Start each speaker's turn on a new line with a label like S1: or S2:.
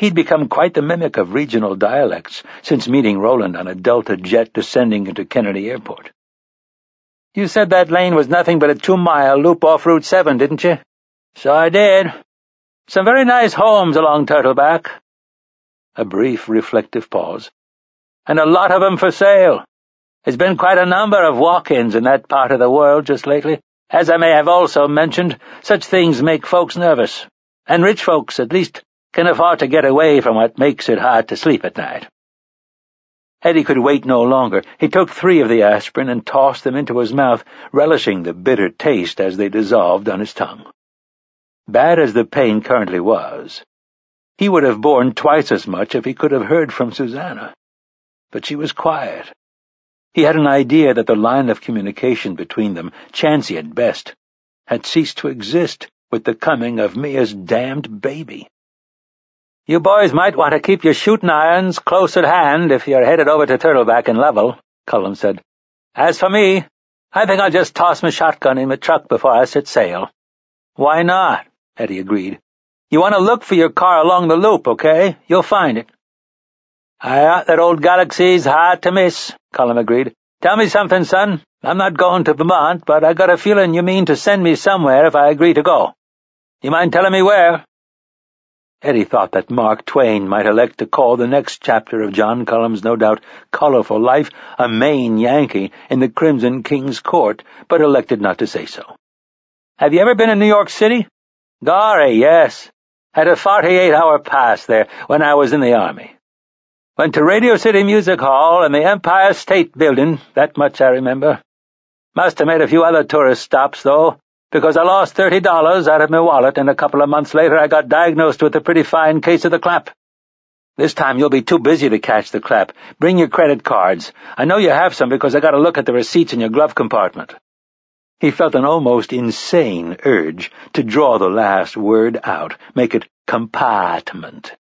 S1: He'd become quite the mimic of regional dialects since meeting Roland on a Delta jet descending into Kennedy Airport. "You said that lane was nothing but a 2-mile loop off Route 7, didn't you?" "So I did. Some very nice homes along Turtleback." A brief, reflective pause. "And a lot of 'em for sale. There's been quite a number of walk-ins in that part of the world just lately. As I may have also mentioned, such things make folks nervous. And rich folks, at least, can afford to get away from what makes it hard to sleep at night." Eddie could wait no longer. He took 3 of the aspirin and tossed them into his mouth, relishing the bitter taste as they dissolved on his tongue. Bad as the pain currently was, he would have borne twice as much if he could have heard from Susanna. But she was quiet. He had an idea that the line of communication between them, chancy at best, had ceased to exist with the coming of Mia's damned baby. "You boys might want to keep your shooting irons close at hand if you're headed over to Turtleback and Level," Cullum said. "As for me, I think I'll just toss my shotgun in my truck before I set sail." "Why not?" Eddie agreed. "You want to look for your car along the loop, okay? You'll find it." That old galaxy's hard to miss," Cullum agreed. "Tell me something, son. I'm not going to Vermont, but I got a feeling you mean to send me somewhere if I agree to go. You mind telling me where?" Eddie thought that Mark Twain might elect to call the next chapter of John Cullum's no doubt colorful life a Maine Yankee in the Crimson King's court, but elected not to say so. "Have you ever been in New York City?" "Gorry, yes. Had a 48-hour pass there when I was in the Army. Went to Radio City Music Hall and the Empire State Building, that much I remember. Must have made a few other tourist stops, though, because I lost $30 out of my wallet, and a couple of months later I got diagnosed with a pretty fine case of the clap. This time you'll be too busy to catch the clap. Bring your credit cards. I know you have some because I got to look at the receipts in your glove compartment." He felt an almost insane urge to draw the last word out, make it compartment.